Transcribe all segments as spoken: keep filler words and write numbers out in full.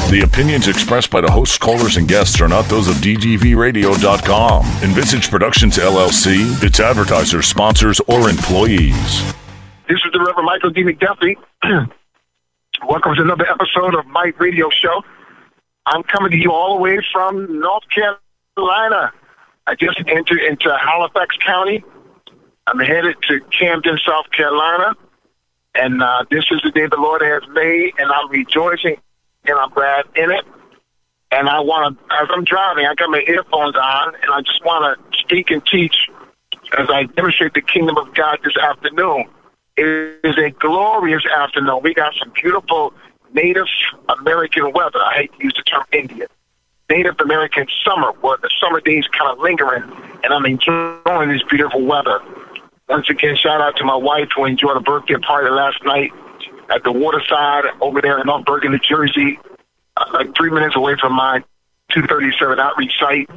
The opinions expressed by the hosts, callers, and guests are not those of D G V radio dot com, Envisage Productions, L L C, its advertisers, sponsors, or employees. This is the Reverend Michael D. McDuffie. Welcome to another episode of my radio show. I'm coming to you all the way from North Carolina. I just entered into Halifax County. I'm headed to Camden, South Carolina. And uh, this is the day the Lord has made, and I'm rejoicing and I'm glad in it. And I want to, as I'm driving, I got my earphones on, and I just want to speak and teach as I demonstrate the kingdom of God this afternoon. It is a glorious afternoon. We got some beautiful Native American weather. I hate to use the term Indian. Native American summer, where the summer days kind of lingering, and I'm enjoying this beautiful weather. Once again, shout out to my wife who enjoyed a birthday party last night at the Waterside over there in North Bergen, New Jersey, uh, like three minutes away from my two thirty-seven outreach site.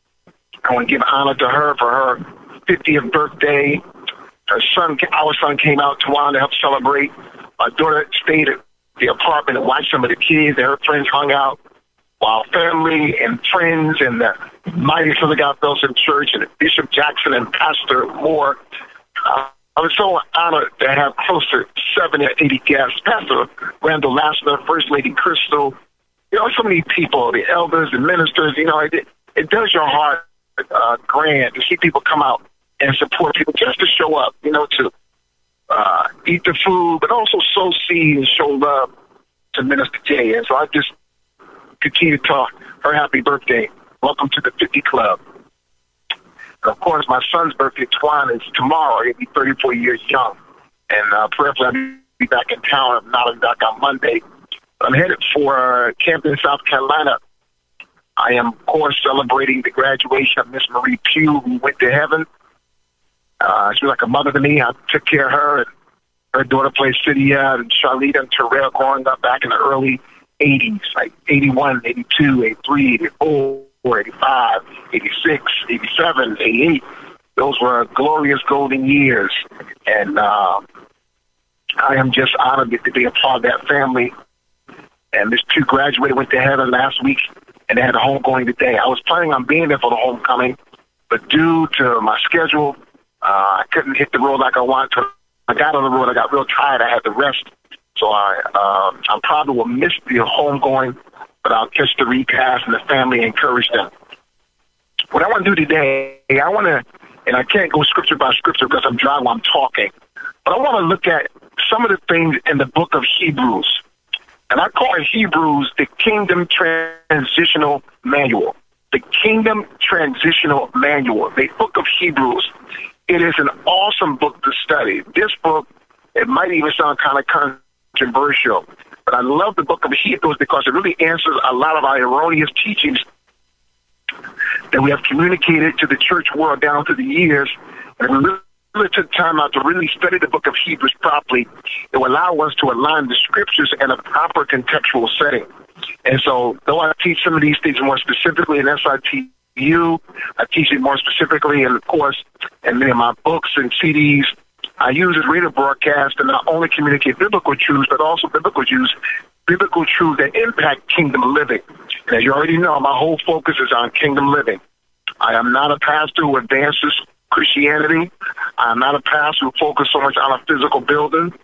I want to give honor to her for her fiftieth birthday. Her son, our son, came out to want to help celebrate. My daughter stayed at the apartment and watched some of the kids. Her friends hung out while family and friends and the Mighty Son of God Fellowship Church and Bishop Jackson and Pastor Moore. Uh, I was so honored to have close to seventy or eighty guests. Pastor Randall Lassner, First Lady Crystal, you know, so many people, the elders, the ministers, you know, it, it does your heart uh, grand to see people come out and support people just to show up, you know, to uh, eat the food, but also sow seed and show love to Minister Jay. And so I just continue to talk her happy birthday. Welcome to the fifty Club. And of course, my son's birthday, Twan, is tomorrow. He'll be thirty-four years young. And uh, prayerfully, I'll be back in town. I'm not back on Monday. I'm headed for uh, Camden, South Carolina. I am, of course, celebrating the graduation of Miss Marie Pugh, who went to heaven. Uh, she was like a mother to me. I took care of her. And her daughter played Cydia and Charlita and Terrell growing up back in the early eighties, like eighty-one, eighty-two, eighty-three, eighty-four. eighty-five, eighty-six, eighty-seven, eighty-eight. Those were glorious golden years. And uh, I am just honored to be a part of that family. And this two graduated, went to heaven last week, and they had a homegoing today. I was planning on being there for the homecoming, but due to my schedule, uh, I couldn't hit the road like I wanted to. I got on the road. I got real tired. I had to rest. So I, uh, I probably will miss the homegoing, but I'll catch the recast and the family encourage them. What I want to do today, I want to, and I can't go scripture by scripture because I'm driving while I'm talking, but I want to look at some of the things in the book of Hebrews. And I call it Hebrews the Kingdom Transitional Manual. The Kingdom Transitional Manual, the book of Hebrews. It is an awesome book to study. This book, it might even sound kind of controversial, but I love the book of Hebrews because it really answers a lot of our erroneous teachings that we have communicated to the church world down through the years. And we really took time out to really study the book of Hebrews properly. It will allow us to align the scriptures in a proper contextual setting. And so, though I teach some of these things more specifically in S I T U, I teach it more specifically, and of course, in many of my books and C Ds, I use this radio broadcast to not only communicate biblical truths, but also biblical truths, biblical truths that impact kingdom living. And as you already know, my whole focus is on kingdom living. I am not a pastor who advances Christianity. I'm not a pastor who focuses so much on a physical building.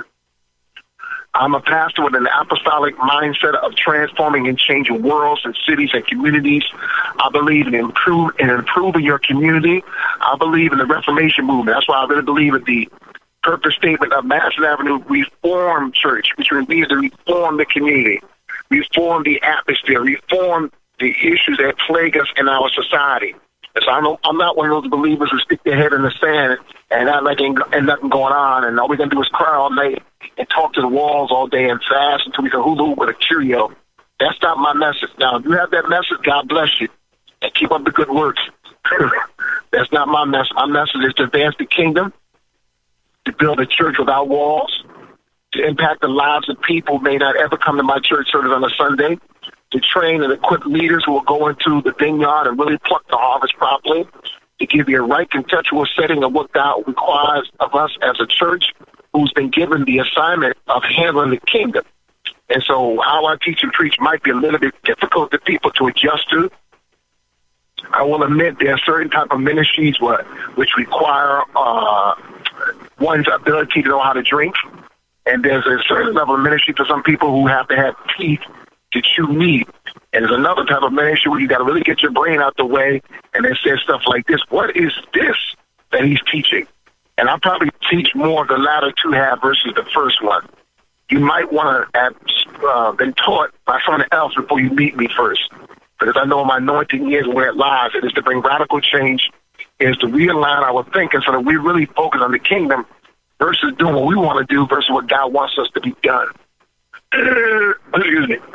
I'm a pastor with an apostolic mindset of transforming and changing worlds and cities and communities. I believe in, improve, in improving your community. I believe in the Reformation movement. That's why I really believe in the purpose statement of Madison Avenue Reform Church, which means to reform the community, reform the atmosphere, reform the issues that plague us in our society. And so I'm, I'm not one of those believers who stick their head in the sand and not like ain't, ain't nothing going on, and all we're going to do is cry all night and talk to the walls all day and fast until we can hula with a Cheerio. That's not my message. Now, if you have that message, God bless you, and keep up the good works. That's not my message. My message is to advance the kingdom, to build a church without walls, to impact the lives of people who may not ever come to my church service on a Sunday, to train and equip leaders who will go into the vineyard and really pluck the harvest properly, to give you a right contextual setting of what God requires of us as a church who's been given the assignment of handling the kingdom. And so how I teach and preach might be a little bit difficult for people to adjust to. I will admit there are certain type of ministries what, which require uh, one's ability to know how to drink. And there's a certain level of ministry for some people who have to have teeth to chew meat. And there's another type of ministry where you got to really get your brain out the way. And it says stuff like this. What is this that he's teaching? And I probably teach more of the latter two half versus the first one. You might want to have uh, been taught by someone else before you meet me first. Because I know my anointing is where it lies. It is to bring radical change. It is to realign our thinking so that we really focus on the kingdom versus doing what we want to do versus what God wants us to be done. Excuse me.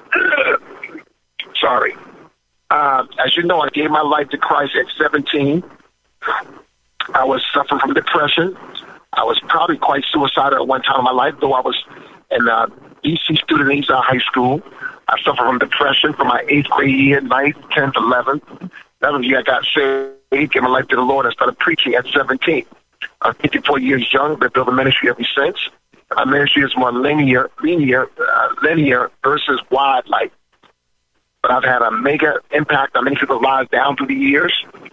Sorry. Uh, as you know, I gave my life to Christ at seventeen. I was suffering from depression. I was probably quite suicidal at one time in my life, though I was an uh, E C student in Eastside High School. I suffered from depression from my eighth grade year, ninth, tenth, eleventh. eleventh year I got saved, gave my life to the Lord, and started preaching at seventeen. I'm fifty-four years young, but built a ministry ever since. My ministry is more linear, linear, uh, linear versus wide life. But I've had a mega impact on many people's lives down through the years.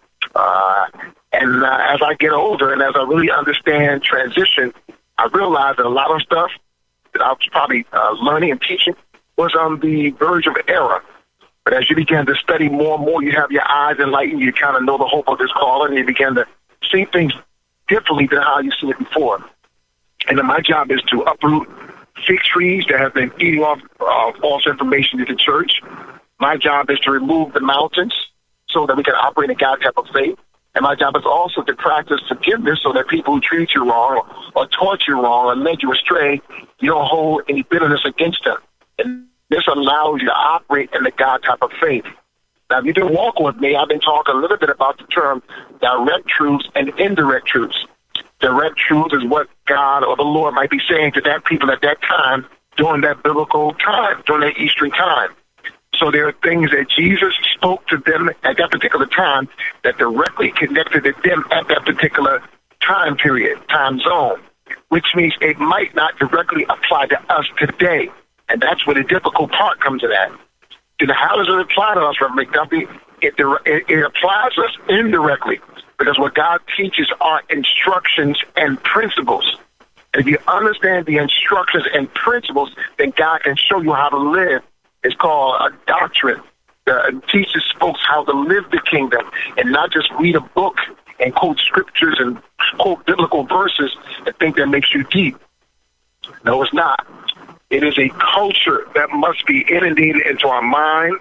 Uh, and uh, as I get older and as I really understand transition, I realize that a lot of stuff that I was probably uh, learning and teaching was on the verge of error. But as you begin to study more and more, you have your eyes enlightened, you kind of know the hope of this calling, and you begin to see things differently than how you see it before. And then my job is to uproot fig trees that have been feeding off uh, false information to the church. My job is to remove the mountains so that we can operate in God's type of faith. And my job is also to practice forgiveness so that people who treat you wrong or, or taught you wrong or led you astray, you don't hold any bitterness against them. And this allows you to operate in the God type of faith. Now, if you've been walking with me, I've been talking a little bit about the term direct truths and indirect truths. Direct truth is what God or the Lord might be saying to that people at that time during that biblical time, during that Eastern time. So there are things that Jesus spoke to them at that particular time that directly connected to them at that particular time period, time zone, which means it might not directly apply to us today. And that's where the difficult part comes in at. And how does it apply to us, Reverend McDuffie? It, it, it applies to us indirectly because what God teaches are instructions and principles. And if you understand the instructions and principles, then God can show you how to live. It's called a doctrine. It teaches folks how to live the kingdom and not just read a book and quote scriptures and quote biblical verses and think that makes you deep. No, it's not. It is a culture that must be inundated into our mind,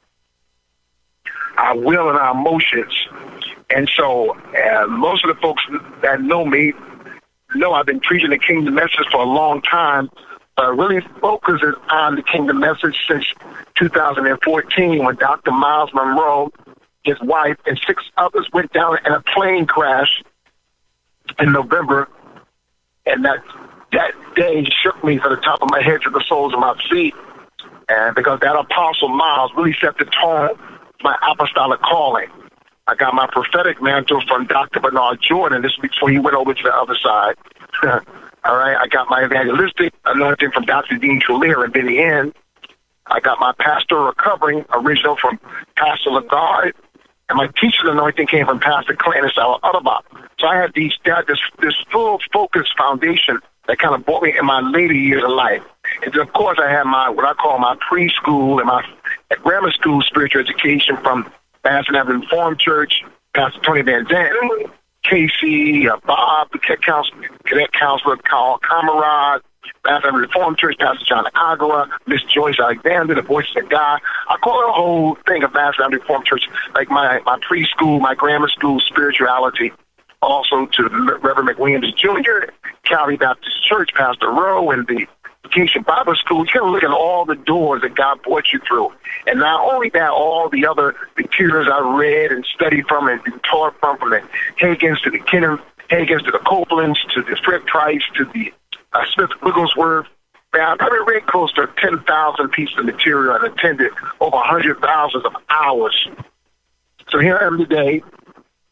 our will, and our emotions. And so uh, most of the folks that know me know I've been preaching the kingdom message for a long time, but really focuses on the kingdom message since two thousand fourteen when Doctor Miles Monroe, his wife, and six others went down in a plane crash in November. And that that day shook me from the top of my head to the soles of my feet. And because that Apostle Miles really set the tone for my apostolic calling. I got my prophetic mantle from Doctor Bernard Jordan. This week before he went over to the other side. All right, I got my evangelistic anointing from Doctor Dean Trelier and Benny Hinn. I got my pastoral covering original from Pastor Lagarde. And my teacher's anointing came from Pastor Clinton Sal Utterbach. So I had these, this, this full focus foundation that kind of brought me in my later years of life. And then, of course, I had my, what I call my preschool and my grammar school spiritual education from Pastor Evan Reformed Church, Pastor Tony Van Zandt, Casey, uh, Bob, the cadet counselor, cadet counselor Carl Camarade, Pastor Evan Reformed Church, Pastor John Agua, Miss Joyce Alexander, the Voice of God. I call the whole thing of Pastor Evan Reformed Church like my, my preschool, my grammar school spirituality. Also to Reverend McWilliams Junior, Calvary Baptist Church, Pastor Rowe, and the Vacation Bible School. You can look at all the doors that God brought you through. And not only that, all the other materials I read and studied from and taught from, from the Hagins to the Kenneth Hagins to the Copelands to the Fred Price to the uh, Smith Wigglesworth. Man, I probably read close to ten thousand pieces of material and attended over one hundred thousand of hours. So here I am today,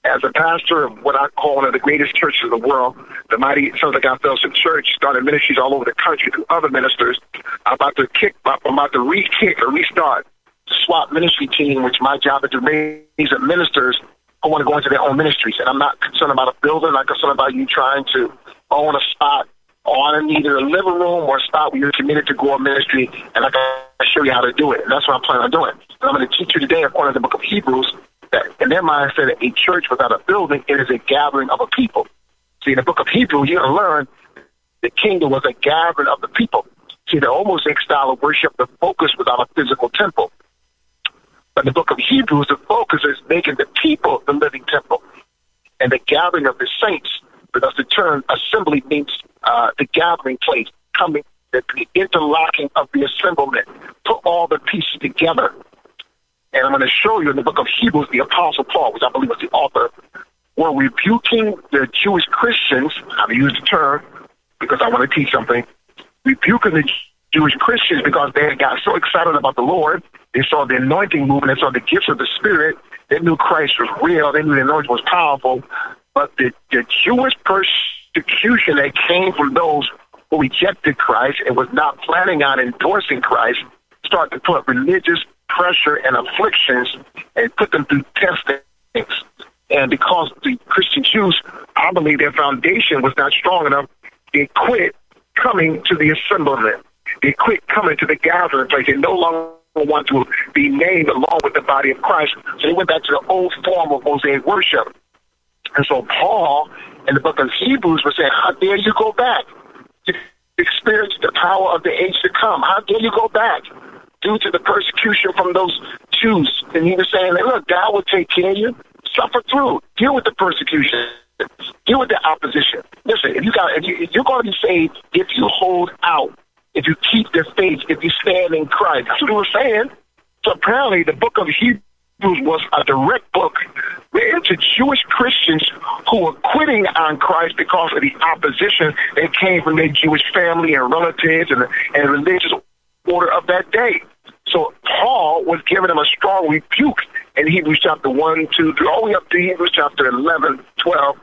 as a pastor of what I call one of the greatest churches in the world, the Mighty Sons of God Fellowship Church, started ministries all over the country through other ministers. I'm about to kick, I'm about to re-kick or restart the SWAT ministry team, which my job is to raise up ministers who want to go into their own ministries. And I'm not concerned about a building. I'm not concerned about you trying to own a spot on either a living room or a spot where you're committed to go on ministry, and I can show you how to do it. And that's what I'm planning on doing. And I'm going to teach you today, according to the book of Hebrews, that in their mindset, a church without a building, it is a gathering of a people. See, in the book of Hebrews, you're going to learn the kingdom was a gathering of the people. See, the Mosaic style of worship, the focus without a physical temple. But in the book of Hebrews, the focus is making the people the living temple. And the gathering of the saints, because the term assembly means uh, the gathering place, coming, the, the interlocking of the assemblement, put all the pieces together. And I'm going to show you in the book of Hebrews, the Apostle Paul, which I believe is the author, were rebuking the Jewish Christians. I'm going to use the term because I want to teach something. Rebuking the Jewish Christians because they got so excited about the Lord. They saw the anointing movement. They saw the gifts of the Spirit. They knew Christ was real. They knew the anointing was powerful. But the, the Jewish persecution that came from those who rejected Christ and was not planning on endorsing Christ started to put religious pressure and afflictions and put them through testings. And because the Christian Jews, I believe their foundation was not strong enough, they quit coming to the assemblement. They quit coming to the gathering place. They no longer want to be named along with the body of Christ. So they went back to the old form of Mosaic worship. And so Paul, in the book of Hebrews, was saying, how dare you go back to experience the power of the age to come? How dare you go back due to the persecution from those Jews? And he was saying, look, God will take care of you. Suffer through. Deal with the persecution. Deal with the opposition. Listen, if, you got, if, you, if you're going to be saved, if you hold out, if you keep the faith, if you stand in Christ. That's what he was saying. So apparently the book of Hebrews was a direct book written to Jewish Christians who were quitting on Christ because of the opposition that came from their Jewish family and relatives and, and religious order of that day. So Paul was giving them a strong rebuke in Hebrews chapter one, two, three, all the way up to Hebrews chapter eleven, twelve,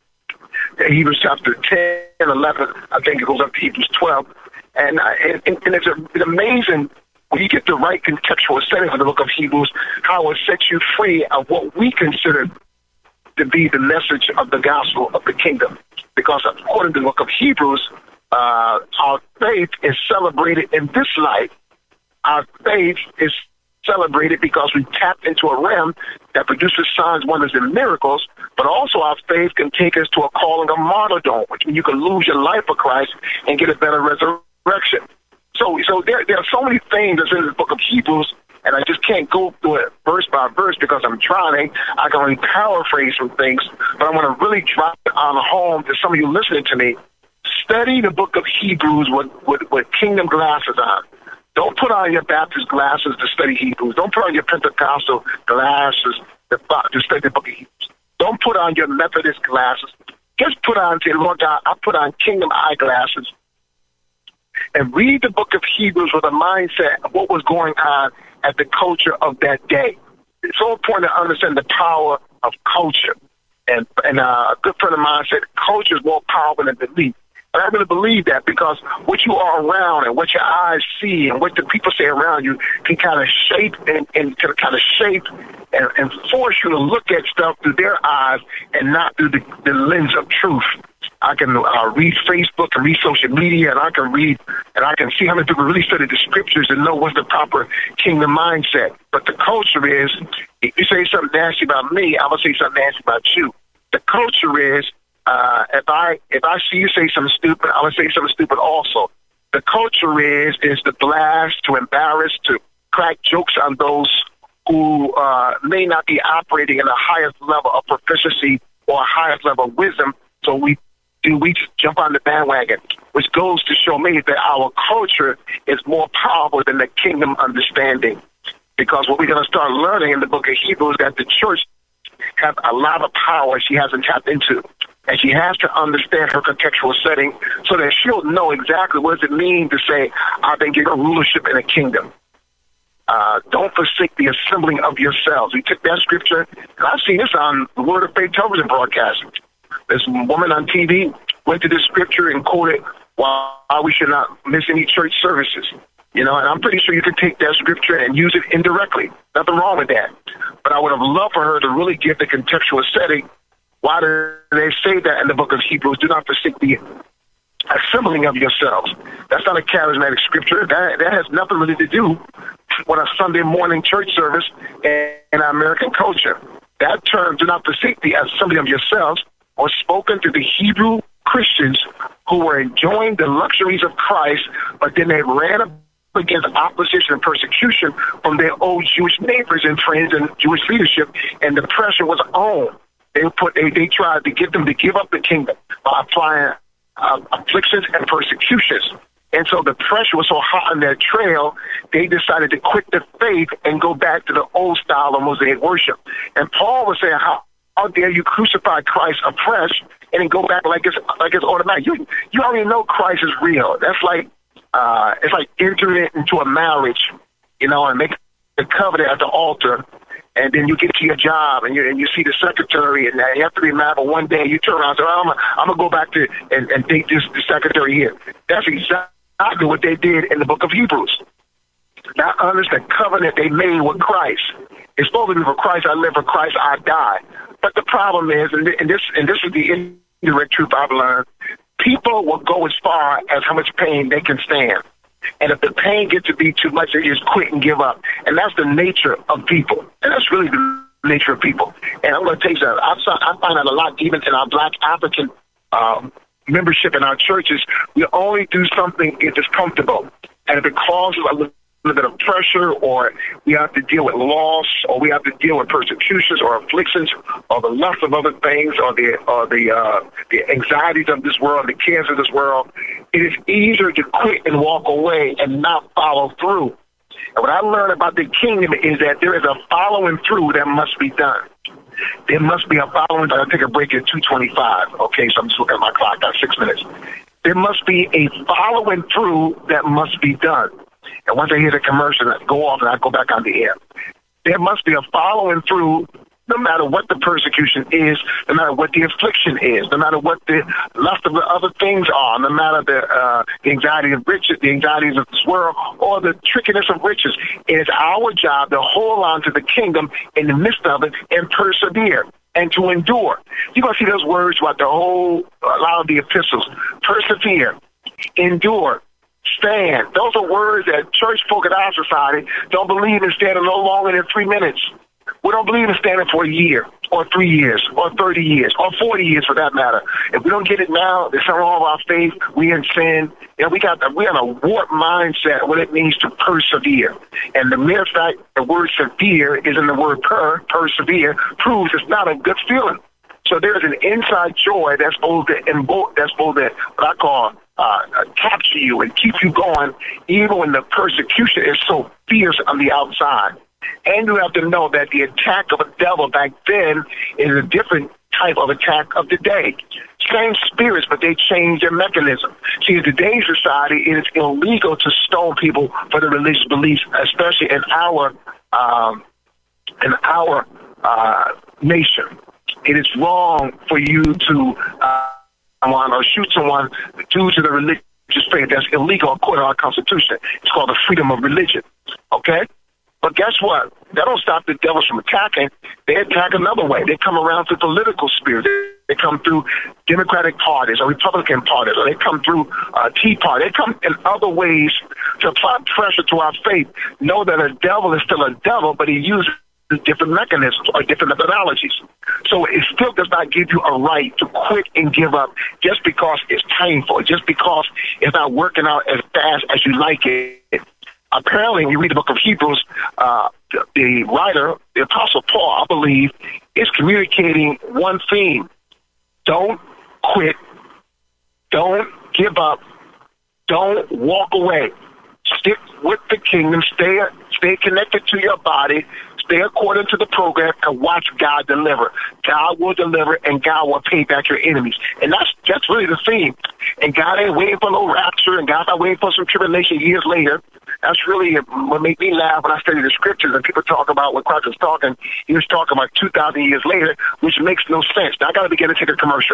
Hebrews chapter ten, eleven, I think it goes up to Hebrews twelve. And, uh, and, and it's, a, it's amazing when you get the right contextual setting for the book of Hebrews, how it sets you free of what we consider to be the message of the gospel of the kingdom. Because according to the book of Hebrews, uh, our faith is celebrated in this life. Our faith is celebrated because we tapped into a realm that produces signs, wonders, and miracles, but also our faith can take us to a calling of martyrdom, which means you can lose your life for Christ and get a better resurrection. So so there, there are so many things that's in the book of Hebrews, and I just can't go through it verse by verse because I'm trying. I can only paraphrase some things, but I want to really drop it on home to some of you listening to me. Study the book of Hebrews with, with, with kingdom glasses on. Don't put on your Baptist glasses to study Hebrews. Don't put on your Pentecostal glasses to, to study the book of Hebrews. Don't put on your Methodist glasses. Just put on, say, Lord God, I put on kingdom eyeglasses and read the book of Hebrews with a mindset of what was going on at the culture of that day. It's so important to understand the power of culture. And, and uh, a good friend of mine said, culture is more powerful than belief. And I really believe that because what you are around and what your eyes see and what the people say around you can kind of shape and, and can kind of shape and, and force you to look at stuff through their eyes and not through the, the lens of truth. I can uh, read Facebook and read social media, and I can read and I can see how many people really study the scriptures and know what's the proper kingdom mindset. But the culture is, if you say something nasty about me, I'm going to say something nasty about you. The culture is, Uh, if I if I see you say something stupid, I'm gonna say something stupid also. The culture is is to blast, to embarrass, to crack jokes on those who uh, may not be operating in the highest level of proficiency or highest level of wisdom. So we do we just jump on the bandwagon, which goes to show me that our culture is more powerful than the kingdom understanding. Because what we're gonna start learning in the book of Hebrews is that the church has a lot of power she hasn't tapped into. And she has to understand her contextual setting so that she'll know exactly what does it mean to say, I've been given rulership in a kingdom. Uh, don't forsake the assembling of yourselves. We took that scripture, and I've seen this on the Word of Faith television broadcast. This woman on T V went to this scripture and quoted why we should not miss any church services. You know, and I'm pretty sure you can take that scripture and use it indirectly. Nothing wrong with that. But I would have loved for her to really give the contextual setting. Why do they say that in the book of Hebrews? Do not forsake the assembling of yourselves. That's not a charismatic scripture. That, that has nothing really to do with a Sunday morning church service in, in our American culture. That term, do not forsake the assembling of yourselves, was spoken to the Hebrew Christians who were enjoying the luxuries of Christ, but then they ran up against opposition and persecution from their old Jewish neighbors and friends and Jewish leadership, and the pressure was on. They put they, they tried to get them to give up the kingdom by applying uh, afflictions and persecutions. And so the pressure was so hot on their trail, they decided to quit the faith and go back to the old style of Mosaic worship. And Paul was saying, how, how dare you crucify Christ afresh and then go back like it's like it's automatic? You you already know Christ is real. That's like uh, it's like entering into a marriage, you know, and make a covenant at the altar. And then you get to your job, and you and you see the secretary, and you have to be mad. But one day you turn around and say, oh, I'm, I'm going to go back to and, and date this the secretary here. That's exactly what they did in the book of Hebrews. Now, understand the covenant they made with Christ. It's supposed to be for Christ I live, for Christ I die. But the problem is, and, and this and this is the indirect truth I've learned, people will go as far as how much pain they can stand. And if the pain gets to be too much, they just quit and give up. And that's the nature of people. And that's really the nature of people. And I'm going to tell you something. I find that a lot even in our Black African um, membership in our churches. We only do something if it's comfortable. And if it causes a little bit of pressure, or we have to deal with loss, or we have to deal with persecutions or afflictions, or the lust of other things, or the or the uh, the anxieties of this world, the cares of this world, it is easier to quit and walk away and not follow through. And what I learned about the kingdom is that there is a following through that must be done. There must be a following. I'll take a break at two twenty-five. Okay, so I'm just looking at my clock. I got six minutes. There must be a following through that must be done. And once I hear the commercial, I go off and I go back on the air. There must be a following through, no matter what the persecution is, no matter what the affliction is, no matter what the lust of the other things are, no matter the, uh, the anxiety of riches, the anxieties of this world, or the trickiness of riches. It is our job to hold on to the kingdom in the midst of it and persevere and to endure. You're going to see those words throughout the whole, a lot of the epistles. Persevere, endure, stand. Those are words that church folk in our society don't believe in standing no longer than three minutes. We don't believe in standing for a year or three years or thirty years or forty years for that matter. If we don't get it now, there's something wrong with our faith. We in sin. You know, we got we have a warped mindset of what it means to persevere. And the mere fact the word severe is in the word per, persevere, proves it's not a good feeling. So there's an inside joy that's supposed to invoke, that's supposed to, what I call, uh, capture you and keep you going, even when the persecution is so fierce on the outside. And you have to know that the attack of a devil back then is a different type of attack of today. Same spirits, but they change their mechanism. See, in today's society, it is illegal to stone people for their religious beliefs, especially in our um, in our uh, nation. It is wrong for you to uh, someone or shoot someone due to the religious faith. That's illegal according to our Constitution. It's called the freedom of religion. Okay? But guess what? That don't stop the devils from attacking. They attack another way. They come around through political spirits. They come through Democratic parties or Republican parties, or they come through uh, Tea Party. They come in other ways to apply pressure to our faith. Know that a devil is still a devil, but he uses different mechanisms or different methodologies. So it still does not give you a right to quit and give up just because it's painful, just because it's not working out as fast as you like it. Apparently, when you read the book of Hebrews, uh, the, the writer, the Apostle Paul, I believe, is communicating one theme. Don't quit. Don't give up. Don't walk away. Stick with the kingdom. Stay, stay connected to your body. Stay according to the program and watch God deliver. God will deliver and God will pay back your enemies. And that's that's really the theme. And God ain't waiting for no rapture, and God's not waiting for some tribulation years later. That's really what made me laugh when I study the scriptures and people talk about when Christ was talking, he was talking about two thousand years later, which makes no sense. Now, I got to begin to take a commercial.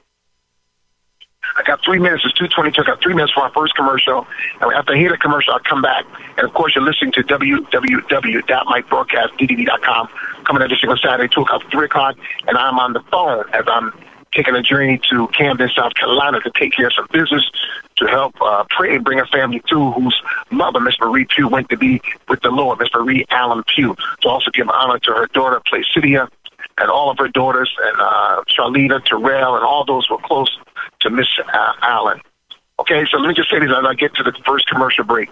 I got three minutes. It's two twenty-two. I got three minutes for our first commercial. And after I hear the commercial, I'll come back. And, of course, you're listening to w w w dot mike broadcast d d v dot com, coming every single Saturday, two o'clock, three o'clock. And I'm on the phone as I'm taking a journey to Camden, South Carolina to take care of some business to help uh, pray and bring a family through whose mother, Miss Marie Pugh, went to be with the Lord, Miss Marie Allen Pugh. To also give honor to her daughter, Placidia, and all of her daughters, and uh, Charlita, Terrell, and all those who were close to Miss uh, Allen. Okay, so let me just say this as I get to the first commercial break.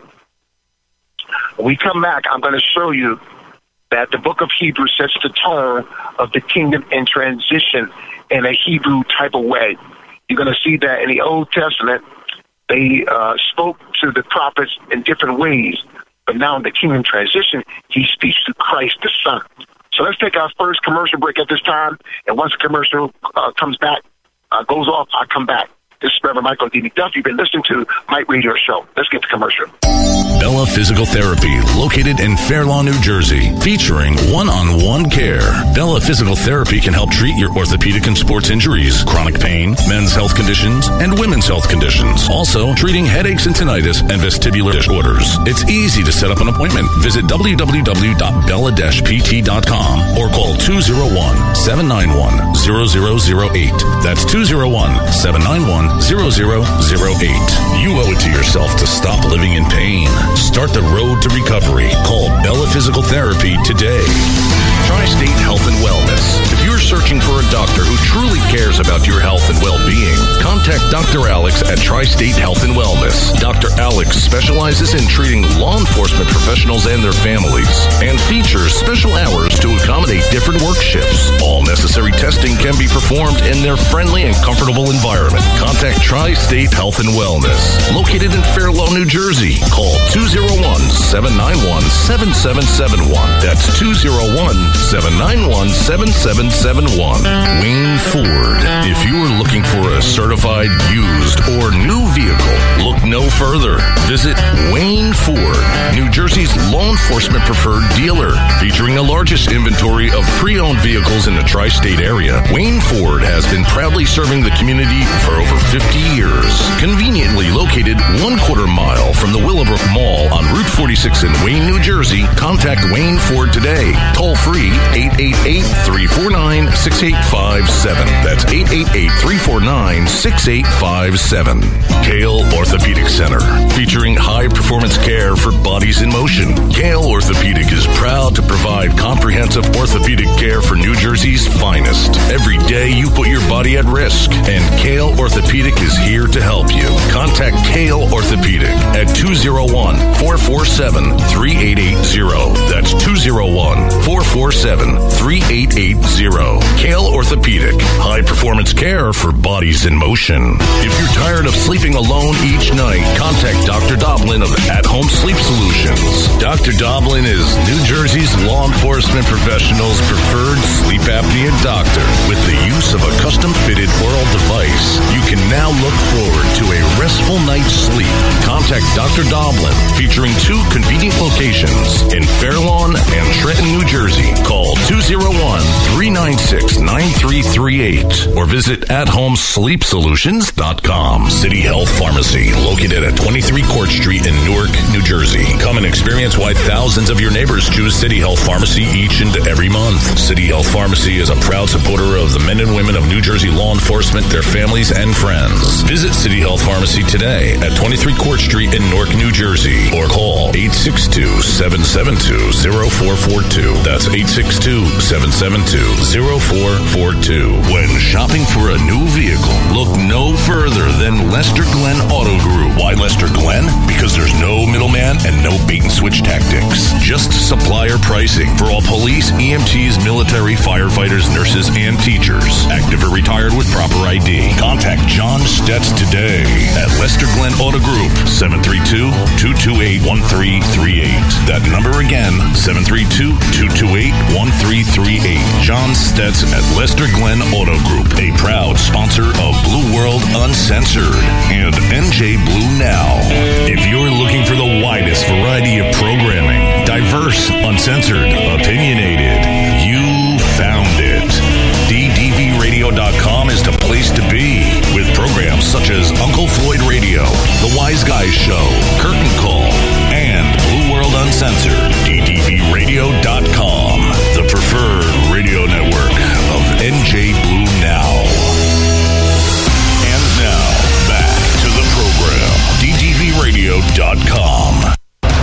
When we come back, I'm going to show you that the book of Hebrews sets the tone of the kingdom in transition in a Hebrew type of way. You're going to see that in the Old Testament, they uh, spoke to the prophets in different ways, but now in the kingdom transition, he speaks to Christ the Son. So let's take our first commercial break at this time, and once the commercial uh, comes back, uh, goes off, I'll come back. This is Reverend Michael D. McDuffie. You've been listening to Mike Radio Show. Let's get to commercial. Bella Physical Therapy, located in Fair Lawn, New Jersey, featuring one-on-one care. Bella Physical Therapy can help treat your orthopedic and sports injuries, chronic pain, men's health conditions, and women's health conditions. Also, treating headaches and tinnitus and vestibular disorders. It's easy to set up an appointment. Visit w w w dot bella dash p t dot com or call two oh one, seven nine one, zero zero zero eight. That's two oh one, seven nine one, zero zero zero eight. You owe it to yourself to stop living in pain. Start the road to recovery. Call Bella Physical Therapy today. Tri-State Health and Wellness. If you're searching for a doctor who truly cares about your health and well-being, contact Doctor Alex at Tri-State Health and Wellness. Doctor Alex specializes in treating law enforcement professionals and their families and features special hours to accommodate different work shifts. All necessary testing can be performed in their friendly and comfortable environment. Contact Tri-State Health and Wellness, located in Fair Lawn, New Jersey. Call two oh one, seven nine one, seven seven seven one. That's two oh one, seven nine one, seven seven seven one. Wayne Ford. If you are looking for a certified used or new vehicle, look no further. Visit Wayne Ford, New Jersey's law enforcement preferred dealer, featuring the largest inventory of pre-owned vehicles in the tri-state area. Wayne Ford has been proudly serving the community for over fifty years. Conveniently located one quarter mile from the Willowbrook Mall on Route forty-six in Wayne, New Jersey, contact Wayne Ford today. Toll free eight eight eight, three four nine, six eight five seven. That's eight eight eight, three four nine, six eight five seven. Kale Orthopedic Center, featuring high-performance care for bodies in motion. Kale Orthopedic is proud to provide comprehensive orthopedic care for New Jersey's finest. Every day you put your body at risk, and Kale Orthopedic is here to help you. Contact Kale Orthopedic at two oh one, four four seven, three eight eight zero. That's two oh one, four four seven, three eight eight zero. Kale Orthopedic, high-performance care for bodies in motion. If you're tired of sleeping alone each night, contact Doctor Doblin of At-Home Sleep Solutions. Doctor Doblin is New Jersey's law enforcement professionals' preferred sleep apnea doctor. With the use of a custom-fitted oral device, you can now look forward to a restful night's sleep. Contact Doctor Doblin, featuring two convenient locations in Fair Lawn and Trenton, New Jersey. Call two oh one, three nine six, nine three three eight or visit at home sleep solutions dot com. City Health Pharmacy, located at twenty-three Court Street in Newark, New Jersey. Come and experience why thousands of your neighbors choose City Health Pharmacy each and every month. City Health Pharmacy is a proud supporter of the men and women of New Jersey law enforcement, their families, and friends. Visit City Health Pharmacy today at twenty-three Court Street in Newark, New Jersey, or call eight six two, seven seven two, zero four four two. That's eight six two, seven seven two, zero four four two. When shopping for a new vehicle, look no further than Lester Glenn Auto Group. Why Lester Glenn? Because there's no middleman and no bait and switch tactics. Just supplier pricing for all police, E M Ts, military, firefighters, nurses, and teachers. Active or retired with proper I D. Contact John Stetz today at Lester Glenn Auto Group, seven three two, two two eight, one three three eight. That number again, seven three two, two two eight, one three three eight. John Stetz at Lester Glenn Auto Group, a proud proud sponsor of Blue World Uncensored and N J Blue Now. If you're looking for the widest variety of programming, diverse, uncensored, opinionated, you found it. D D V radio dot com is the place to be, with programs such as Uncle Floyd Radio, The Wise Guys Show, Curtain Call, and Blue World Uncensored. D D V radio dot com, the preferred radio network of N J Blue Now. And now, back to the program. D D V radio dot com.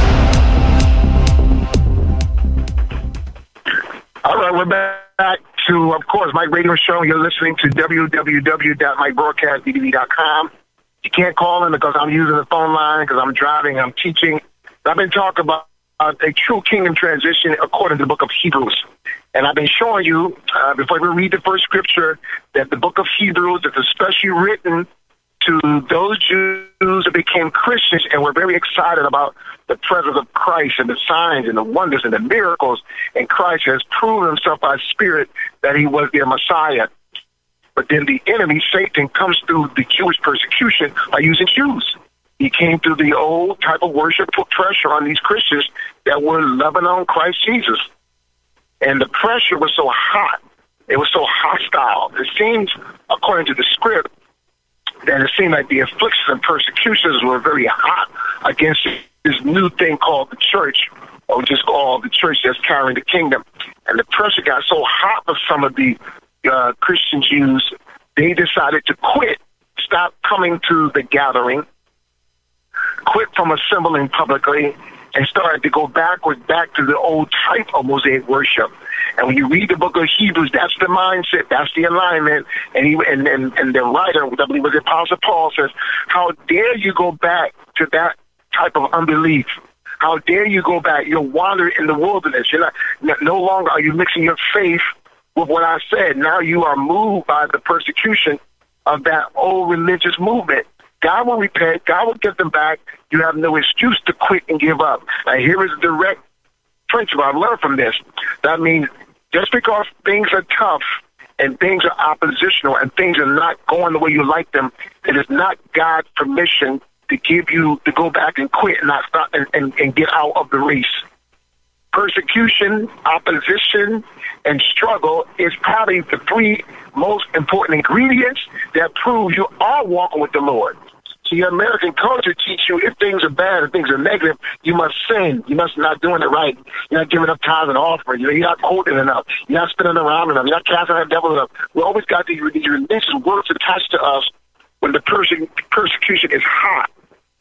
All right, we're back to, of course, Mike Radio Show. You're listening to w w w dot mike broadcast d d v dot com. You can't call in because I'm using the phone line, because I'm driving, I'm teaching. I've been talking about uh, a true kingdom transition according to the book of Hebrews. And I've been showing you, uh, before we read the first scripture, that the book of Hebrews is especially written to those Jews that became Christians and were very excited about the presence of Christ and the signs and the wonders and the miracles. And Christ has proven himself by Spirit that he was their Messiah. But then the enemy, Satan, comes through the Jewish persecution by using Jews. He came through the old type of worship, put pressure on these Christians that were loving on Christ Jesus. And the pressure was so hot. It was so hostile. It seems, according to the script, that it seemed like the afflictions and persecutions were very hot against this new thing called the church, or just called the church that's carrying the kingdom. And the pressure got so hot for some of the uh, Christian Jews, they decided to quit, stop coming to the gathering, quit from assembling publicly, and started to go backward, back to the old type of Mosaic worship. And when you read the book of Hebrews, that's the mindset, that's the alignment. And he, and, and, and the writer, I believe it was the Apostle Paul, says, how dare you go back to that type of unbelief? How dare you go back? You're wandering in the wilderness. You're not, no longer are you mixing your faith with what I said. Now you are moved by the persecution of that old religious movement. God will repent. God will get them back. You have no excuse to quit and give up. Now, here is a direct principle I've learned from this. That means just because things are tough and things are oppositional and things are not going the way you like them, it is not God's permission to give you to go back and quit and not stop and, and, and get out of the race. Persecution, opposition, and struggle is probably the three most important ingredients that prove you are walking with the Lord. So your American culture teaches you if things are bad and things are negative, you must sin. You must not doing it right. You're not giving up tithes and offering. You're not quoting enough. You're not spinning around enough. You're not casting out devil enough. We always got these, these religious words attached to us when the perse- persecution is hot,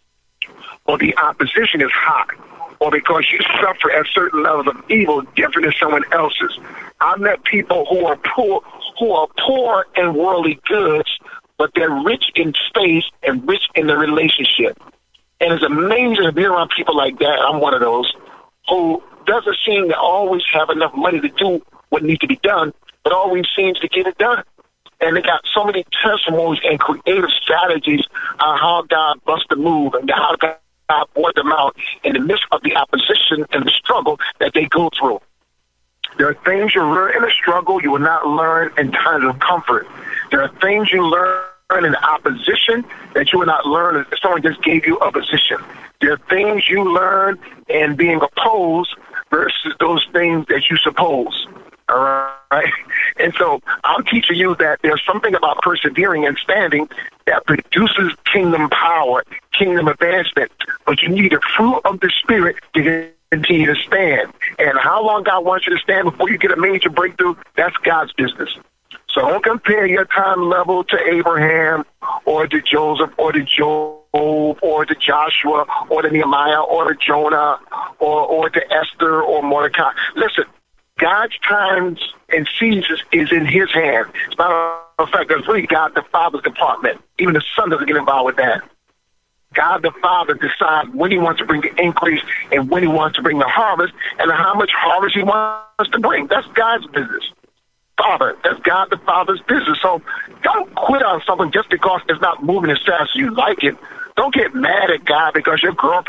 or the opposition is hot, or because you suffer at certain levels of evil different than someone else's. I've met people who are poor, who are poor in worldly goods, but they're rich in space and rich in the relationship. And it's amazing to be around people like that. I'm one of those who doesn't seem to always have enough money to do what needs to be done, but always seems to get it done. And they got so many testimonies and creative strategies on how God busts the move and how God brought them out in the midst of the opposition and the struggle that they go through. There are things you learn in a struggle you will not learn in times of comfort. There are things you learn in opposition that you will not learn if someone just gave you a position. There are things you learn in being opposed versus those things that you suppose. All right? And so I'm teaching you that there's something about persevering and standing that produces kingdom power, kingdom advancement. But you need the fruit of the Spirit to continue to stand. And how long God wants you to stand before you get a major breakthrough, that's God's business. So don't compare your time level to Abraham or to Joseph or to Job or to Joshua or to Nehemiah or to Jonah or, or to Esther or Mordecai. Listen, God's times and seasons is in his hand. As a matter of fact, that's really God the Father's department. Even the Son doesn't get involved with that. God the Father decides when he wants to bring the increase and when he wants to bring the harvest and how much harvest he wants to bring. That's God's business. Father, that's God the Father's business. So don't quit on something just because it's not moving as fast as you like it. Don't get mad at God because your girlfriend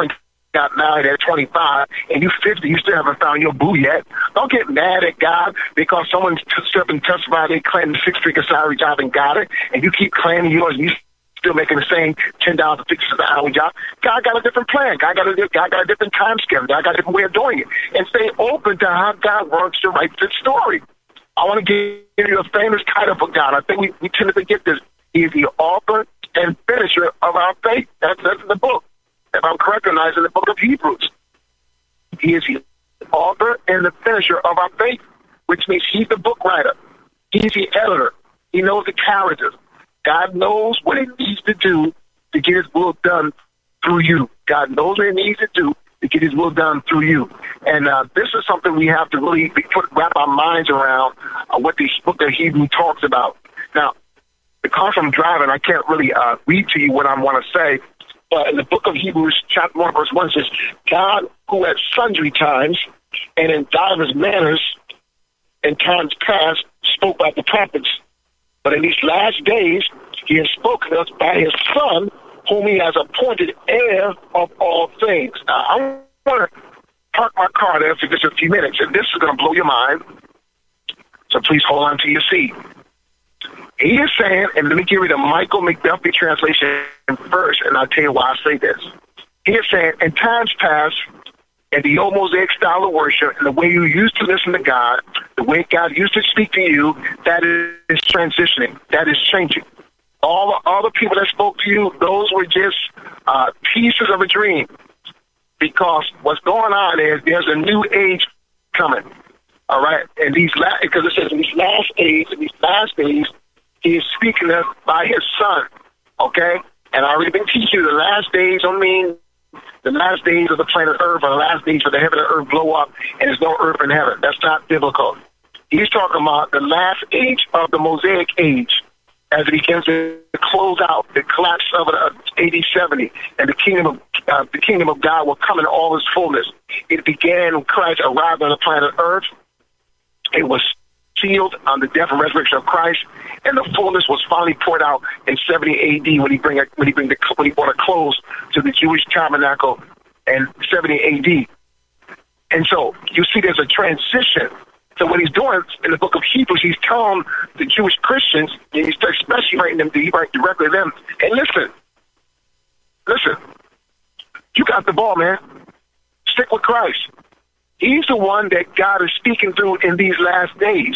got married at twenty-five and you're fifty, you still haven't found your boo yet. Don't get mad at God because someone stood up and testified they claimed a six-figure salary job and got it, and you keep claiming yours and you still making the same ten dollars a fixture salary job. God got a different plan. God got a, God got a different time schedule. God got a different way of doing it. And stay open to how God works to write the story. I want to give you a famous title for God. I think we, we tend to forget this. He is the author and finisher of our faith. That's, that's in the book. If I'm correct, in the book of Hebrews. He is the author and the finisher of our faith, which means he's the book writer. He's the editor. He knows the characters. God knows what he needs to do to get his will done through you. God knows what he needs to do to get his will done through you. And uh, this is something we have to really put, wrap our minds around uh, what the book of Hebrews talks about. Now, because I'm driving, I can't really uh, read to you what I want to say. But in the book of Hebrews, chapter one, verse one says, God, who at sundry times and in divers manners in times past spoke by the prophets, but in these last days he has spoken to us by his Son, whom he has appointed heir of all things. Now, I want to park my car there for just a few minutes, and this is going to blow your mind, so please hold on to your seat. He is saying, and let me give you the Michael McDuffie translation first, and I'll tell you why I say this. He is saying, in times past, in the old Mosaic style of worship, and the way you used to listen to God, the way God used to speak to you, that is transitioning. That is changing. All the other people that spoke to you, those were just uh, pieces of a dream. Because what's going on is there's a new age coming. All right? And these last, because it says in these last days, in these last days, he is speaking to us by his Son, okay? And I already been teaching you the last days don't mean the last days of the planet Earth or the last days of the heaven and earth blow up and there's no earth in heaven. That's not biblical. He's talking about the last age of the Mosaic age as it begins to close out, the collapse of A D seventy, and the kingdom of uh, the kingdom of God will come in all its fullness. It began when Christ arrived on the planet Earth. It was sealed on the death and resurrection of Christ, and the fullness was finally poured out in seventy A D when he bring a, when he bring the when he brought a close to the Jewish tabernacle in seventy A D. And so you see, there's a transition. So what he's doing in the book of Hebrews, he's telling the Jewish Christians, and he's especially writing them, he writes directly to them. And listen, listen, you got the ball, man. Stick with Christ. He's the one that God is speaking through in these last days.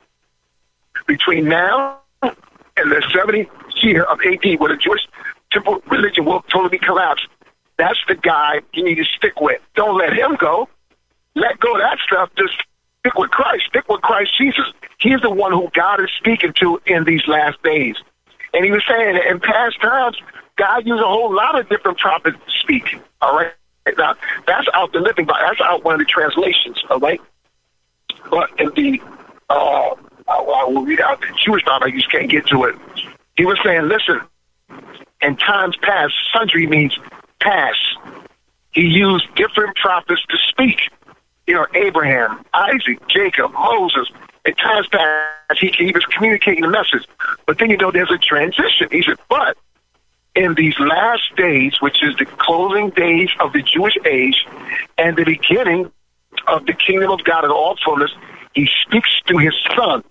Between now and the seventieth year of A D, where the Jewish temple religion will totally collapse, that's the guy you need to stick with. Don't let him go. Let go of that stuff. Just stick with Christ. Stick with Christ Jesus. He's the one who God is speaking to in these last days. And he was saying that in past times, God used a whole lot of different prophets to speak. All right? Now, that's out the living Bible. That's out one of the translations, all right? But in the, uh, I will read out the Jewish Bible. I just can't get to it. He was saying, listen, in times past, sundry means past. He used different prophets to speak. You know, Abraham, Isaac, Jacob, Moses. In times past, he, he was communicating the message. But then, you know, there's a transition. He said, but in these last days, which is the closing days of the Jewish age and the beginning of the kingdom of God in all fullness, he speaks to his Son,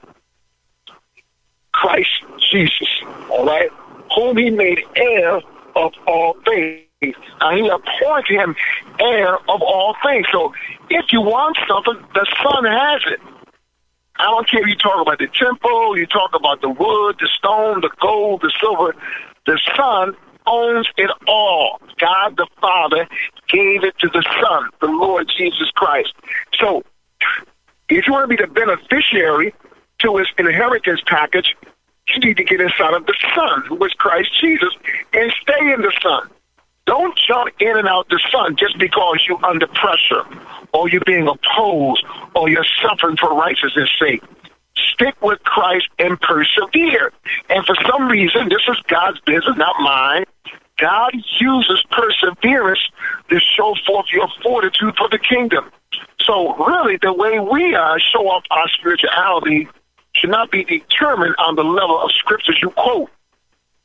Christ Jesus, all right, whom he made heir of all things. And he appointed him heir of all things. So if you want something, the Son has it. I don't care if you talk about the temple, you talk about the wood, the stone, the gold, the silver. The Son owns it all. God the Father gave it to the Son, the Lord Jesus Christ. So if you want to be the beneficiary to his inheritance package, you need to get inside of the Son, who is Christ Jesus, and stay in the Son. Don't jump in and out the Son just because you're under pressure or you're being opposed or you're suffering for righteousness' sake. Stick with Christ and persevere. And for some reason, this is God's business, not mine. God uses perseverance to show forth your fortitude for the kingdom. So really, the way we uh, show off our spirituality should not be determined on the level of scriptures you quote.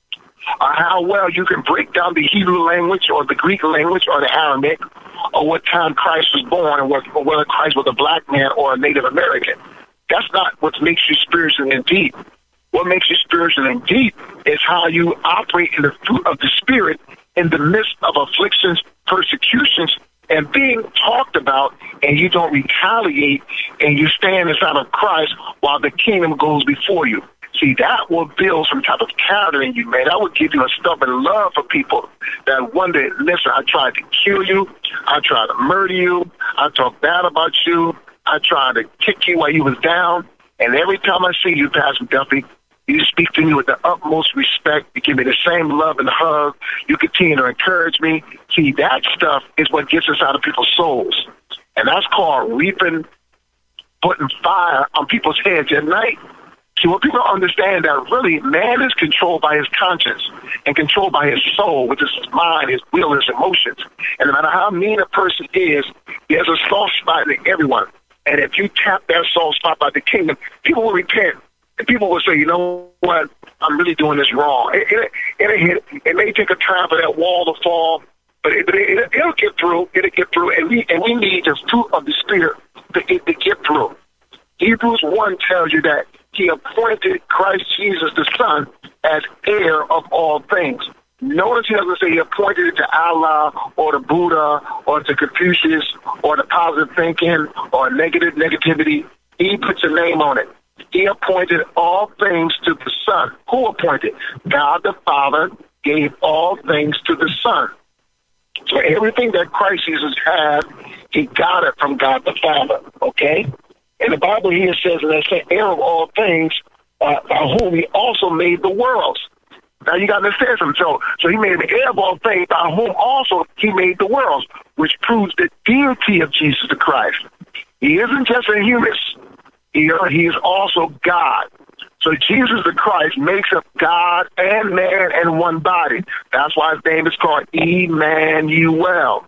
or how well you can break down the Hebrew language or the Greek language or the Aramaic, or what time Christ was born, or whether Christ was a black man or a Native American. That's not what makes you spiritual and deep. What makes you spiritual and deep is how you operate in the fruit of the Spirit in the midst of afflictions, persecutions, and being talked about, and you don't retaliate, and you stand inside of Christ while the kingdom goes before you. See, that will build some type of character in you, man. That will give you a stubborn love for people that one day, listen, I tried to kill you, I tried to murder you, I talked bad about you, I tried to kick you while you was down, and every time I see you, Pastor Duffy, you speak to me with the utmost respect. You give me the same love and hug. You continue to encourage me. See, that stuff is what gets us out of people's souls. And that's called reaping, putting fire on people's heads at night. See, what people understand that really man is controlled by his conscience and controlled by his soul, which is his mind, his will, his emotions. And no matter how mean a person is, there's a soft spot in everyone. And if you tap that soft spot by the kingdom, people will repent. And people will say, you know what, I'm really doing this wrong. It, it, it, it, it may take a time for that wall to fall, but it, it, it'll get through. It'll get through. And we, and we need the fruit of the Spirit to, to get through. Hebrews one tells you that he appointed Christ Jesus the Son as heir of all things. Notice he doesn't say he appointed it to Allah or to Buddha or to Confucius or to positive thinking or negative negativity. He puts a name on it. He appointed all things to the Son. Who appointed? God the Father gave all things to the Son. So everything that Christ Jesus had, he got it from God the Father, okay? In the Bible here says, and they say, heir of all things, uh, by whom he also made the worlds. Now you got to understand something. So, so he made the heir of all things, by whom also he made the worlds, which proves the deity of Jesus the Christ. He isn't just a humanist. He, he is also God. So Jesus the Christ makes up God and man in one body. That's why his name is called Emmanuel.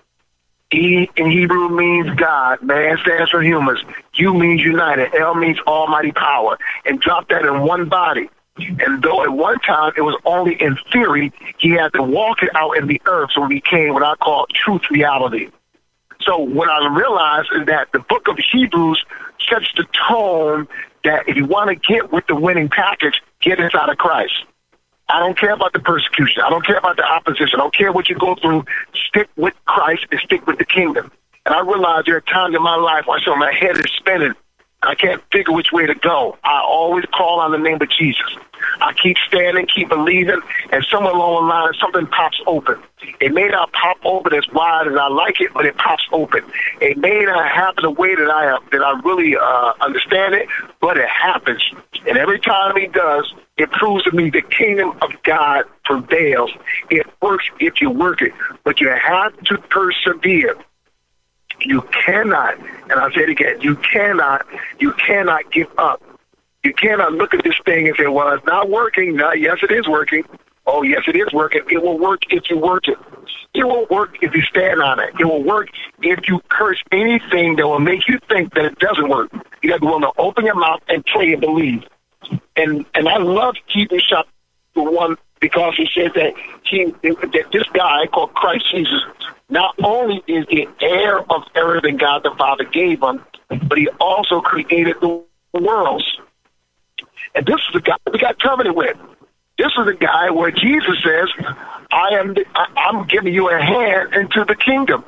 E in Hebrew means God. Man stands for humans. U means united. L means almighty power. And drop that in one body. And though at one time it was only in theory, he had to walk it out in the earth, so it became what I call truth reality. So what I realized is that the book of Hebrews sets the tone that if you want to get with the winning package, get inside of Christ. I don't care about the persecution. I don't care about the opposition. I don't care what you go through. Stick with Christ and stick with the kingdom. And I realize there are times in my life where I feel my head is spinning. I can't figure which way to go. I always call on the name of Jesus. I keep standing, keep believing, and somewhere along the line, something pops open. It may not pop open as wide as I like it, but it pops open. It may not happen the way that I that I really uh, understand it, but it happens. And every time it does, it proves to me the kingdom of God prevails. It works if you work it, but you have to persevere. You cannot, and I'll say it again, you cannot, you cannot give up. You cannot look at this thing and say, well, it's not working. No, yes, it is working. Oh, yes, it is working. It will work if you work it. It won't work if you stand on it. It will work if you curse anything that will make you think that it doesn't work. You got to be willing to open your mouth and pray and believe. And and I love Hebrews chapter one because he says that he that this guy called Christ Jesus not only is the heir of everything God the Father gave him, but he also created the worlds. And this is the guy we got covenant with. This is the guy where Jesus says, I am the, I, I'm giving you a hand into the kingdom.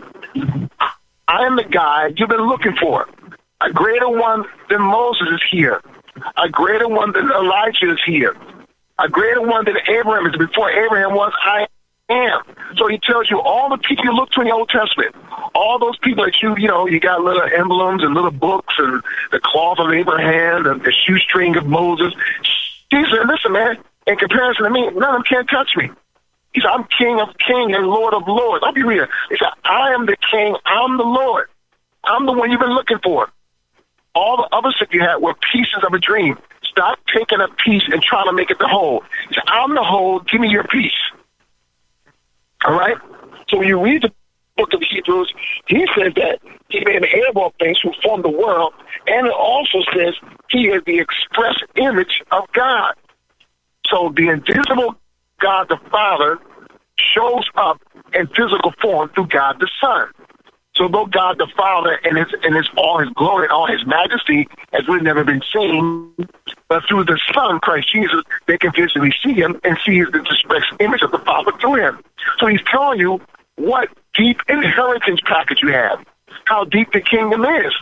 I am the guy you've been looking for. A greater one than Moses is here. A greater one than Elijah is here. A greater one than Abraham is. Before Abraham was, I am. So he tells you all the people you look to in the Old Testament, all those people that you, you know, you got little emblems and little books and the cloth of Abraham, the, the shoestring of Moses. He said, listen, man, in comparison to me, none of them can't touch me. He said, I'm King of kings and Lord of lords. I'll be real. He said, I am the King. I'm the Lord. I'm the one you've been looking for. All the other stuff you had were pieces of a dream. Stop taking a piece and trying to make it the whole. He said, I'm the whole. Give me your piece. All right? So when you read the book of Hebrews, he says that he made an heir of all things who formed the world, and it also says he is the express image of God. So the invisible God the Father shows up in physical form through God the Son. So though God the Father in his in his all his glory and all his majesty has really never been seen, but through the Son, Christ Jesus, they can physically see him and see the express image of the Father through him. So he's telling you what deep inheritance package you have, how deep the kingdom is.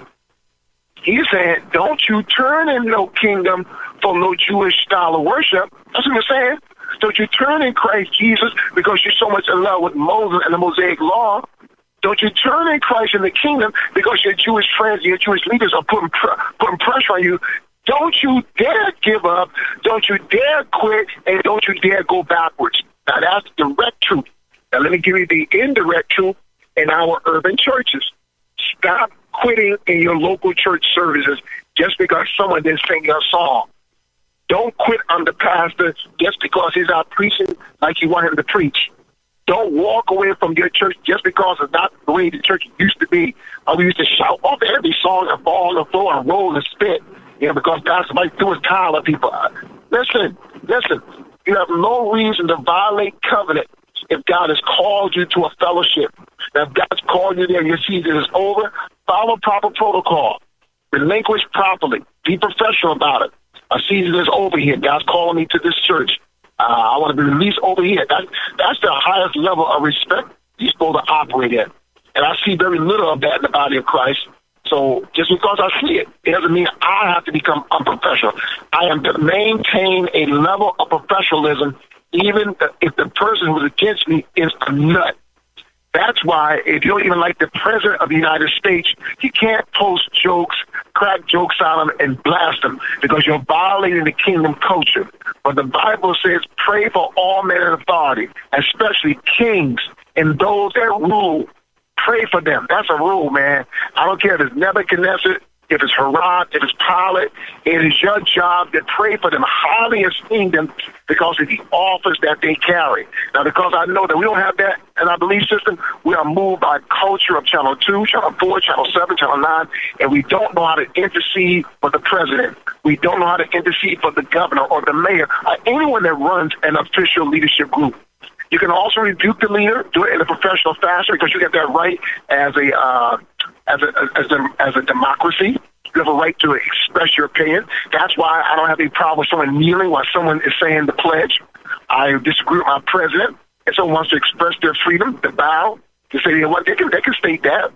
He's saying, don't you turn in no kingdom for no Jewish style of worship. That's what he's saying. Don't you turn in Christ Jesus because you're so much in love with Moses and the Mosaic law. Don't you turn in Christ in the kingdom because your Jewish friends, your Jewish leaders are putting, pr- putting pressure on you. Don't you dare give up. Don't you dare quit. And don't you dare go backwards. Now, that's direct truth. Now, let me give you the indirect truth in our urban churches. Stop quitting in your local church services just because someone didn't sing your song. Don't quit on the pastor just because he's out preaching like you want him to preach. Don't walk away from your church just because it's not the way the church used to be. Or we used to shout off every song and fall on the floor and roll and spit, you know, because God somebody threw his towel at people. Listen, listen. You have no reason to violate covenant if God has called you to a fellowship. Now, if God's called you there and your season is over, follow proper protocol. Relinquish properly. Be professional about it. Our season is over here. God's calling me to this church. Uh, I want to be released over here. That, that's the highest level of respect you're supposed to operate at. And I see very little of that in the body of Christ. So just because I see it, it doesn't mean I have to become unprofessional. I am to maintain a level of professionalism even if the person who's against me is a nut. That's why if you don't even like the President of the United States, you can't post jokes, crack jokes on them, and blast them because you're violating the kingdom culture. But the Bible says pray for all men in authority, especially kings and those that rule. Pray for them. That's a rule, man. I don't care if it's Nebuchadnezzar, if it's Herod, if it's Pilate. It is your job to pray for them, highly esteem them because of the office that they carry. Now, because I know that we don't have that in our belief system, we are moved by culture of Channel two, Channel four, Channel seven, Channel nine, and we don't know how to intercede for the president. We don't know how to intercede for the governor or the mayor or anyone that runs an official leadership group. You can also rebuke the leader, do it in a professional fashion because you get that right as a uh, as a as a as a democracy. You have a right to express your opinion. That's why I don't have any problem with someone kneeling while someone is saying the pledge. I disagree with my president, and someone wants to express their freedom, to bow, to say, you know what, they can they can state that.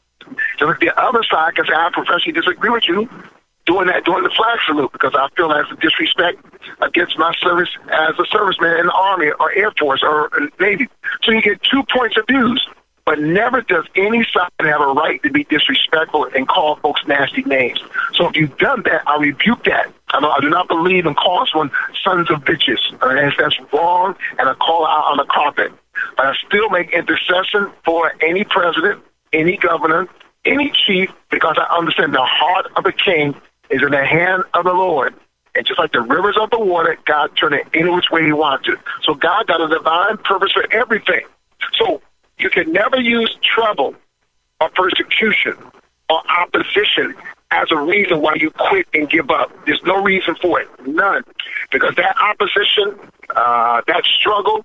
So if the other side can say, I professionally disagree with you, doing that, doing the flag salute, because I feel that's a disrespect against my service as a serviceman in the Army or Air Force or Navy. So you get two points of views, but never does any side have a right to be disrespectful and call folks nasty names. So if you've done that, I rebuke that. I, know, I do not believe in calling someone sons of bitches. Right? That's wrong, and I call out on the carpet. But I still make intercession for any president, any governor, any chief, because I understand the heart of a king is in the hand of the Lord. And just like the rivers of the water, God turned it any which way he wants to. So God got a divine purpose for everything. So you can never use trouble or persecution or opposition as a reason why you quit and give up. There's no reason for it. None. Because that opposition, uh, that struggle,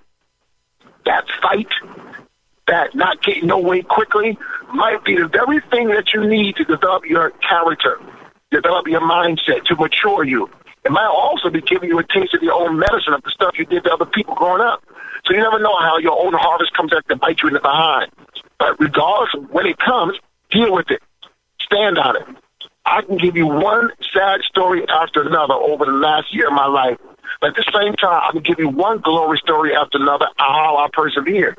that fight, that not getting no way quickly might be the very thing that you need to develop your character, develop your mindset, to mature you. It might also be giving you a taste of your own medicine of the stuff you did to other people growing up. So you never know how your own harvest comes back to bite you in the behind. But regardless of when it comes, deal with it. Stand on it. I can give you one sad story after another over the last year of my life. But at the same time, I can give you one glory story after another, how I persevere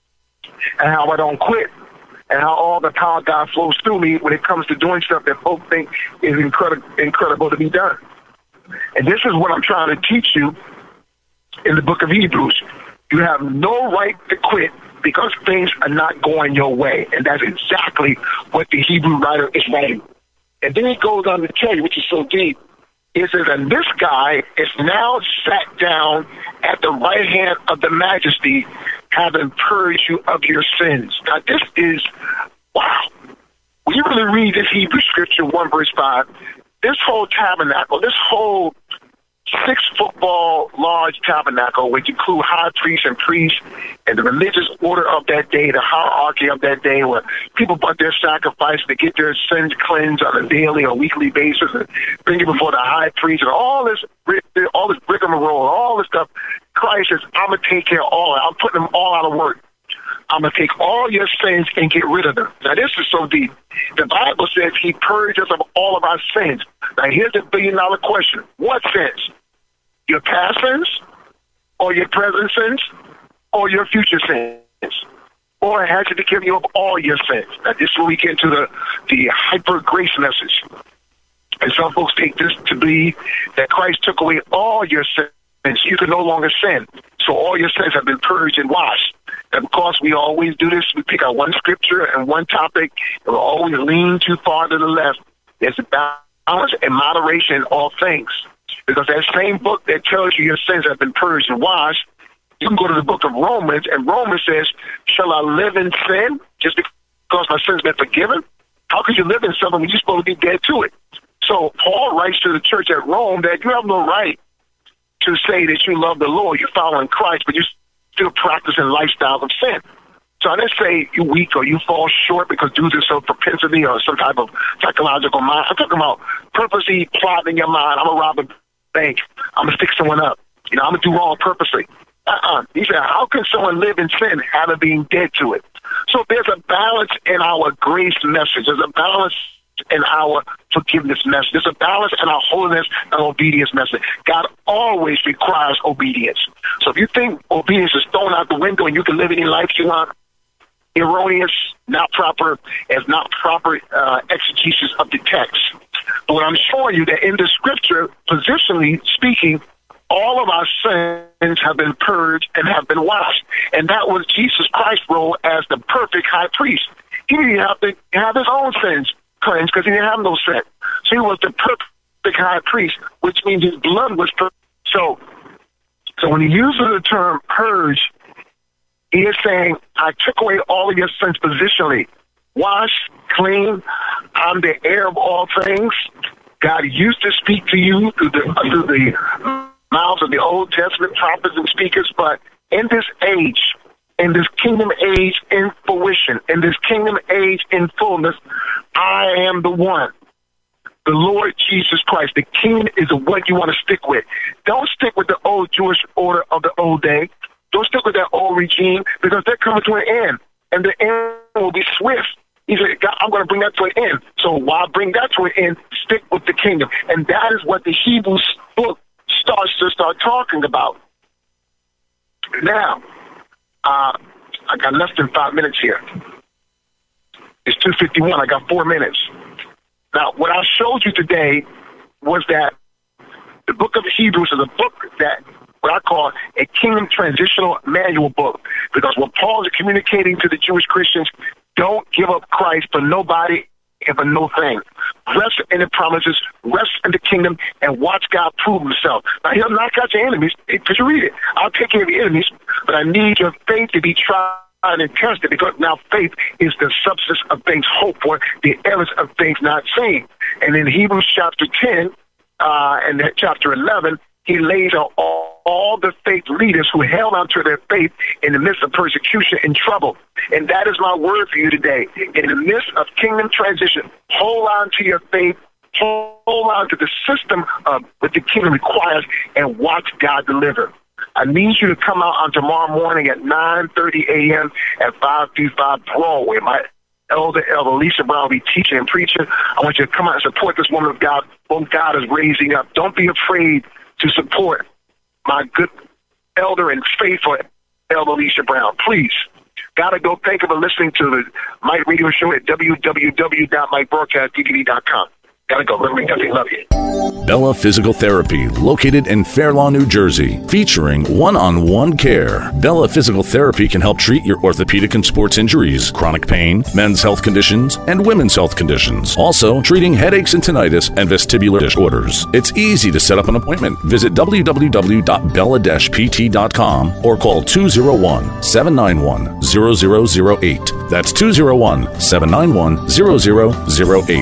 and how I don't quit, and how all the power of God flows through me when it comes to doing stuff that folks think is incredible, incredible to be done. And this is what I'm trying to teach you in the book of Hebrews. You have no right to quit because things are not going your way. And that's exactly what the Hebrew writer is writing. And then he goes on to tell you, which is so deep, it says, and this guy is now sat down at the right hand of the majesty, having purged you of your sins. Now, this is, wow. When you really read this Hebrew scripture, one verse five, this whole tabernacle, this whole six football large tabernacle, which include high priests and priests and the religious order of that day, the hierarchy of that day, where people brought their sacrifice to get their sins cleansed on a daily or weekly basis and bring it before the high priest and all this, all this rigmarole, all this stuff. Christ says, I'm going to take care of all of it. I'm putting them all out of work. I'm going to take all your sins and get rid of them. Now, this is so deep. The Bible says he purged us of all of our sins. Now, here's the billion-dollar question. What sins? Your past sins? Or your present sins? Or your future sins? Or has he forgiven you of all your sins? Now, this is where we get into the, the hyper-grace message. And some folks take this to be that Christ took away all your sins. You can no longer sin. So all your sins have been purged and washed. And of course, we always do this. We pick out one scripture and one topic, and we'll always lean too far to the left. There's a balance and moderation in all things. Because that same book that tells you your sins have been purged and washed, you can go to the book of Romans, and Romans says, shall I live in sin just because my sins have been forgiven? How could you live in something when you're supposed to be dead to it? So Paul writes to the church at Rome that you have no right to say that you love the Lord, you're following Christ, but you're still practicing lifestyles of sin. So I didn't say you're weak or you fall short because due to some propensity or some type of psychological mind. I'm talking about purposely plotting in your mind. I'm going to rob a bank. I'm going to stick someone up. You know, I'm going to do wrong purposely. Uh-uh. He said, how can someone live in sin having being dead to it? So there's a balance in our grace message. There's a balance in our forgiveness message. There's a balance in our holiness and obedience message. God always requires obedience. So if you think obedience is thrown out the window and you can live any life you want, erroneous, not proper, as not proper uh, exegesis of the text. But what I'm showing you that in the scripture, positionally speaking, all of our sins have been purged and have been washed. And that was Jesus Christ's role as the perfect high priest. He didn't have to have his own sins cleansed because he didn't have no sin. So he was the perfect high priest, which means his blood was perfect. So, so when he uses the term purge, he is saying, I took away all of your sins positionally. Wash, clean, I'm the heir of all things. God used to speak to you through the, through the mouths of the Old Testament prophets and speakers, but in this age, in this kingdom age in fruition, in this kingdom age in fullness, I am the one. The Lord Jesus Christ. The king is the one you want to stick with. Don't stick with the old Jewish order of the old day. Don't stick with that old regime because they're coming to an end, and the end will be swift. He said, God, I'm going to bring that to an end. So while I bring that to an end, stick with the kingdom. And that is what the Hebrews book starts to start talking about. Now, uh, I got less than five minutes here. It's two fifty-one. I got four minutes. Now, what I showed you today was that the book of Hebrews is a book that what I call a kingdom transitional manual book. Because what Paul is communicating to the Jewish Christians, don't give up Christ for nobody and for no thing. Rest in the promises, rest in the kingdom, and watch God prove himself. Now, he'll knock out your enemies, because you read it. I'll take care of your enemies, but I need your faith to be tried and tested, because now faith is the substance of things hoped for, the evidence of things not seen. And in Hebrews chapter ten, uh, and chapter eleven, he lays out all, all the faith leaders who held on to their faith in the midst of persecution and trouble. And that is my word for you today. In the midst of kingdom transition, hold on to your faith, hold on to the system of what the kingdom requires, and watch God deliver. I need you to come out on tomorrow morning at nine thirty a.m. at five fifty-five Broadway. My elder, Elder Lisa Brown, will be teaching and preaching. I want you to come out and support this woman of God, whom God is raising up. Don't be afraid to support my good elder and faithful Elder Lisa Brown. Please. Gotta go. Thank you for listening to the Mike Radio Show at w w w dot mike broadcast t v dot com. Gotta go. Reverend Duffy, love you. Bella Physical Therapy, located in Fair Lawn, New Jersey, featuring one-on-one care. Bella Physical Therapy can help treat your orthopedic and sports injuries, chronic pain, men's health conditions, and women's health conditions. Also, treating headaches and tinnitus and vestibular disorders. It's easy to set up an appointment. Visit w w w dot bella dash p t dot com or call two oh one, seven nine one, zero zero zero eight. That's two oh one, seven nine one, zero zero zero eight.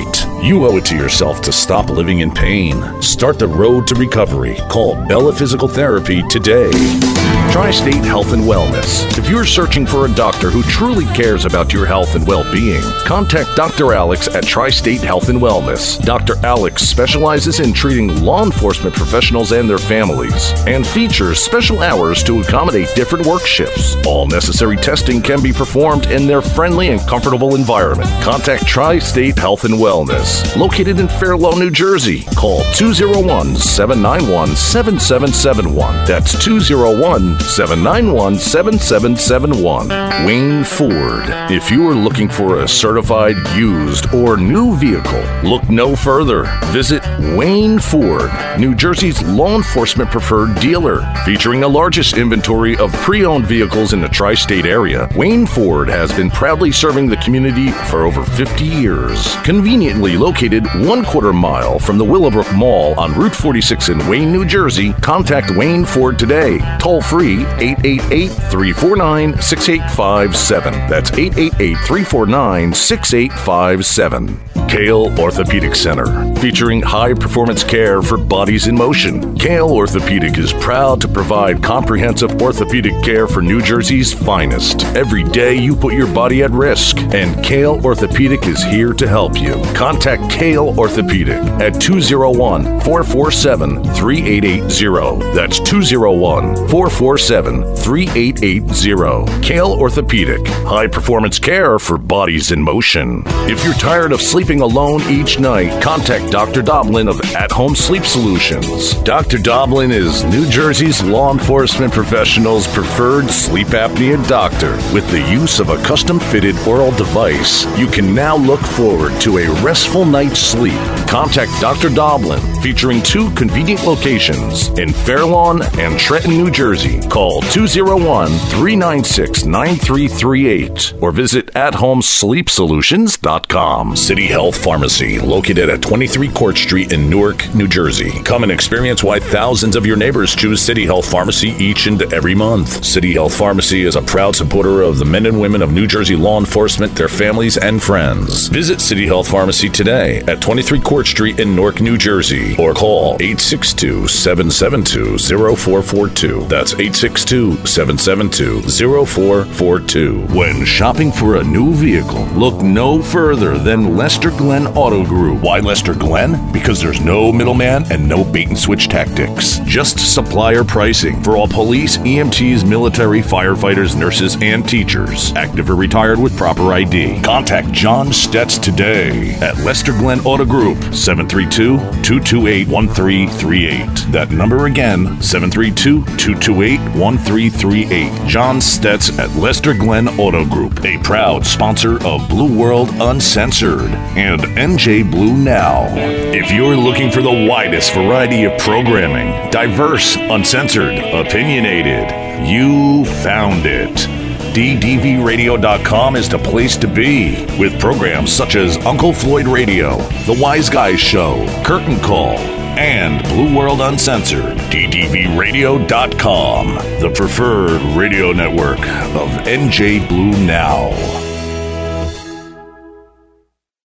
You owe it to yourself to stop living in pain. Start the road to recovery. Call Bella Physical Therapy today. Tri-State Health and Wellness. If you're searching for a doctor who truly cares about your health and well-being, contact Doctor Alex at Tri-State Health and Wellness. Doctor Alex specializes in treating law enforcement professionals and their families and features special hours to accommodate different work shifts. All necessary testing can be performed in their friendly and comfortable environment. Contact Tri-State Health and Wellness, located in Fair Lawn, New Jersey. Call two oh one, seven nine one, seven seven seven one. That's two oh one, seven nine one, seven seven seven one. Wayne Ford. If you are looking for a certified used or new vehicle, look no further. Visit Wayne Ford, New Jersey's law enforcement preferred dealer. Featuring the largest inventory of pre-owned vehicles in the tri-state area, Wayne Ford has been proudly serving the community for over fifty years. Conveniently located one quarter mile from the Willowbrook Mall on Route forty-six in Wayne, New Jersey, contact Wayne Ford today. Toll free eight eight eight, three four nine, six eight five seven. That's eight eight eight, three four nine, six eight five seven. Kale Orthopedic Center, featuring high-performance care for bodies in motion. Kale Orthopedic is proud to provide comprehensive orthopedic care for New Jersey's finest. Every day you put your body at risk, and Kale Orthopedic is here to help you. Contact Kale Orthopedic at two oh one, four four seven, three eight eight zero. That's two oh one, four four seven, three eight eight zero. Kale Orthopedic, high-performance care for bodies in motion. If you're tired of sleeping alone each night, contact Doctor Doblin of At Home Sleep Solutions. Doctor Doblin is New Jersey's law enforcement professionals' preferred sleep apnea doctor. With the use of a custom-fitted oral device, you can now look forward to a restful night's sleep. Contact Doctor Doblin, featuring two convenient locations in Fair Lawn and Trenton, New Jersey. Call two oh one, three nine six, nine three three eight or visit at home sleep solutions dot com. City Health Pharmacy, located at twenty-three Court Street in Newark, New Jersey. Come and experience why thousands of your neighbors choose City Health Pharmacy each and every month. City Health Pharmacy is a proud supporter of the men and women of New Jersey law enforcement, their families, and friends. Visit City Health Pharmacy today at twenty-three Court Street in Newark, New Jersey, or call eight six two, seven seven two, zero four four two. That's eight six two, seven seven two, zero four four two. When shopping for a new vehicle, look no further than Lester Glenn Auto Group. Why Lester Glenn? Because there's no middleman and no bait and switch tactics. Just supplier pricing for all police, E M Ts, military, firefighters, nurses, and teachers, active or retired with proper I D. Contact John Stetz today at Lester Glenn Auto Group, seven three two, two two eight, one three three eight. That number again, seven three two, two two eight, one three three eight. John Stetz at Lester Glenn Auto Group, a proud sponsor of Blue World Uncensored and N J Blue Now. If you're looking for the widest variety of programming, diverse, uncensored, opinionated, you found it. D D V radio dot com is the place to be, with programs such as Uncle Floyd Radio, The Wise Guys Show, Curtain Call, and Blue World Uncensored. D D V radio dot com, the preferred radio network of N J Blue Now.